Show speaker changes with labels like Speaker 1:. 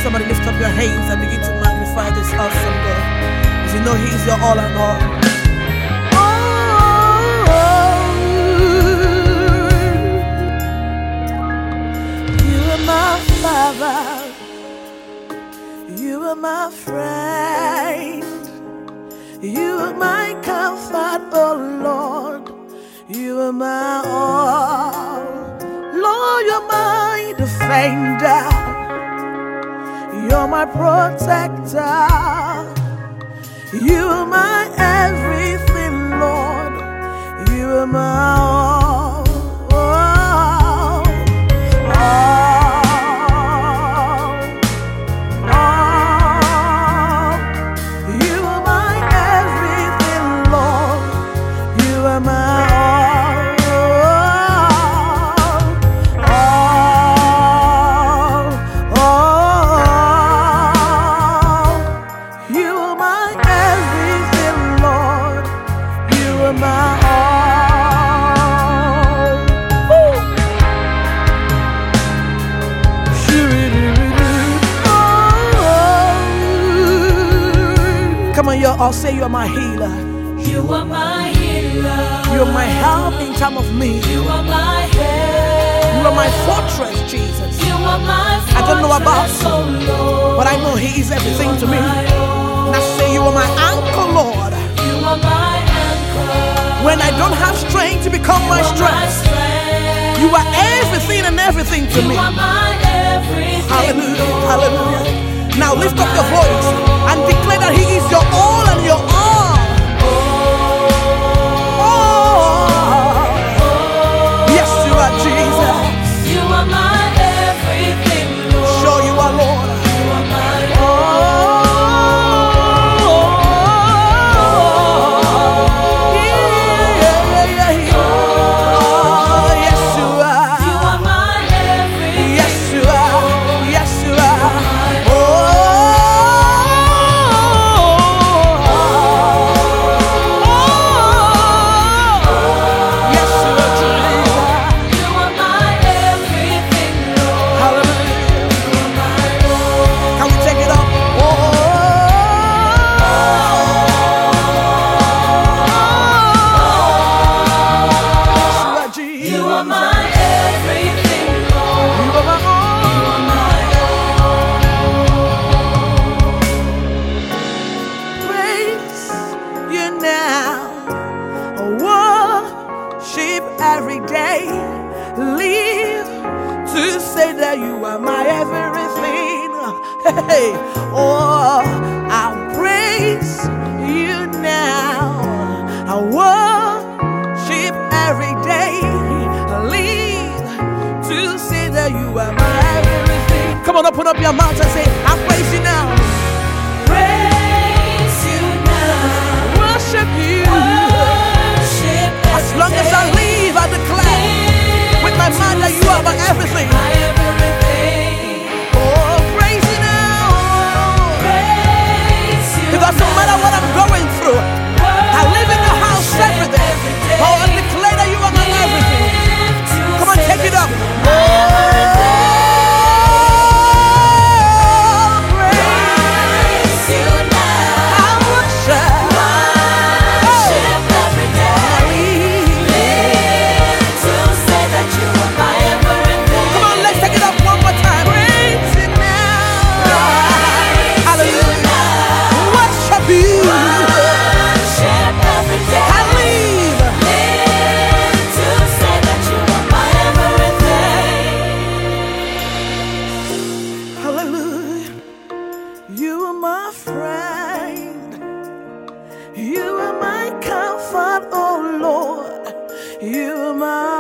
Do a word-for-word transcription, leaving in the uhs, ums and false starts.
Speaker 1: Somebody lift up your hands and begin to magnify this awesome God. Because you know He's your all and all. Father, you are my friend, you are my comfort, oh Lord, you are my all. Lord, you're my defender, you're my protector, you are my everything, Lord, you are my all. Oh, oh. Come on, y'all say you are my healer.
Speaker 2: You are my healer.
Speaker 1: You are my help in time of need.
Speaker 2: You are my help.
Speaker 1: You are my fortress, Jesus.
Speaker 2: You are my fortress,
Speaker 1: I don't know about you,
Speaker 2: oh Lord,
Speaker 1: but I know He is everything to me. And I say you are my anchor, Lord.
Speaker 2: You are my anchor.
Speaker 1: When I don't have strength to become my strength,
Speaker 2: strength,
Speaker 1: you are everything and everything to
Speaker 2: you
Speaker 1: me.
Speaker 2: Are my everything,
Speaker 1: hallelujah,
Speaker 2: Lord.
Speaker 1: hallelujah. Now lift up your voice and declare that He is your all and your all. Oh, yes, you are Jesus.
Speaker 2: You are my everything, Lord.
Speaker 1: Sure you are, Lord.
Speaker 2: You are my
Speaker 1: Oh, yeah, yeah, yeah. Oh, yes, you are.
Speaker 2: You are my everything.
Speaker 1: Yes, you are. Yes, you are. Every day, live to say that you are my everything. Hey, oh, I'll praise you now. I worship every day, live to say that you are my everything. Come on, open up your mouth and say, I praise you now.
Speaker 2: Praise you now.
Speaker 1: Worship you.
Speaker 2: Worship
Speaker 1: as long as I live, I declare with my mind that you are my everything.
Speaker 2: My everything.
Speaker 1: Oh, praise you now.
Speaker 2: Praise you.
Speaker 1: It doesn't matter what I'm going through. I live in the house every day. Oh, I declare that you are my everything. Come on, take it up. You are my comfort, oh Lord. You are my